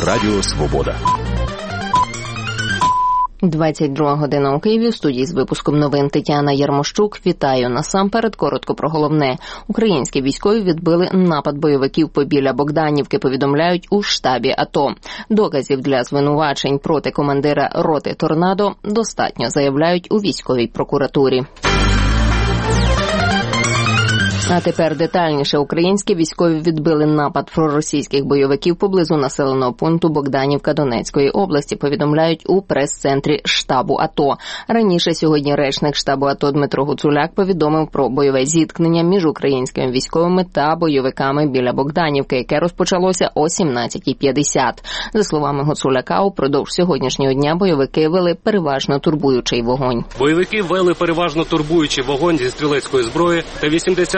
Радіо Свобода. 22 година у Києві. В студії з випуском новин Тетяна Ярмощук. Вітаю. Насамперед коротко про головне. Українські військові відбили напад бойовиків побіля Богданівки, повідомляють у штабі АТО. Доказів для звинувачень проти командира роти «Торнадо» достатньо, заявляють у військовій прокуратурі. А тепер детальніше. Українські військові відбили напад проросійських бойовиків поблизу населеного пункту Богданівка Донецької області, повідомляють у прес-центрі штабу АТО. Раніше сьогодні речник штабу АТО Дмитро Гуцуляк повідомив про бойове зіткнення між українськими військовими та бойовиками біля Богданівки, яке розпочалося о 17:50. За словами Гуцуляка, упродовж сьогоднішнього дня бойовики вели переважно турбуючий вогонь. Бойовики вели переважно турбуючий вогонь зі стрілецької зброї та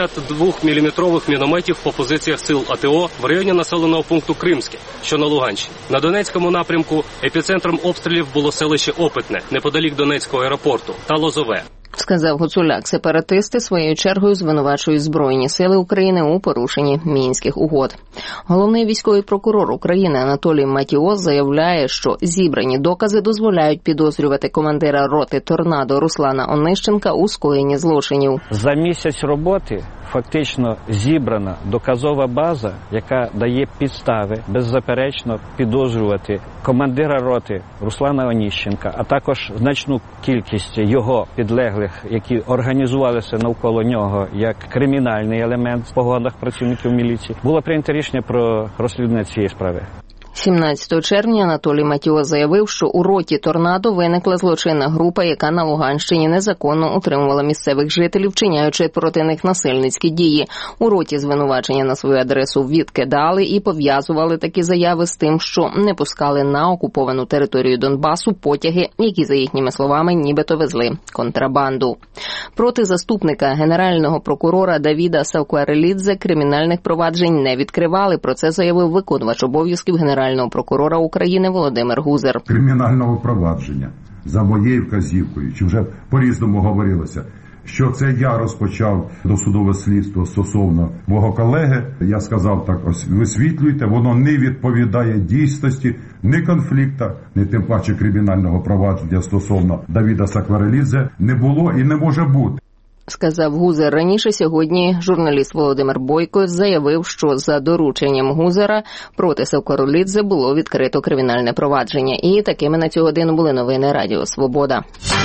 82-мм мінометів по позиціях сил АТО в районі населеного пункту Кримське, що на Луганщині. На Донецькому напрямку епіцентром обстрілів було селище Опитне, неподалік Донецького аеропорту, та Лозове. Сказав Гуцуляк, сепаратисти своєю чергою звинувачують Збройні сили України у порушенні Мінських угод. Головний військовий прокурор України Анатолій Матіос заявляє, що зібрані докази дозволяють підозрювати командира роти «Торнадо» Руслана Онищенка у скоєнні злочинів. За місяць роботи фактично зібрана доказова база, яка дає підстави беззаперечно підозрювати командира роти Руслана Онищенка, а також значну кількість його підлеглих, які організувалися навколо нього як кримінальний елемент в погонах працівників міліції. Було прийнято рішення про розслідування цієї справи. 17 червня Анатолій Матіос заявив, що у роті «Торнадо» виникла злочинна група, яка на Луганщині незаконно утримувала місцевих жителів, вчиняючи проти них насильницькі дії. У роті звинувачення на свою адресу відкидали і пов'язували такі заяви з тим, що не пускали на окуповану територію Донбасу потяги, які, за їхніми словами, нібито везли контрабанду. Проти заступника генерального прокурора Давіда Савкварелідзе кримінальних проваджень не відкривали. Про це заявив виконувач обов'язків генерального прокурора України Володимир Гузер. Кримінального провадження за моєю вказівкою, чи вже по-різному говорилося, що це я розпочав досудове слідство стосовно мого колеги. Я сказав так, ось висвітлюйте, воно не відповідає дійсності, ні конфлікта, ні тим паче кримінального провадження стосовно Давіда Савкварелідзе не було і не може бути. Сказав Гузер. Раніше сьогодні журналіст Володимир Бойко заявив, що за дорученням Гузера проти Савкварелідзе було відкрито кримінальне провадження. І такими на цю годину були новини Радіо Свобода.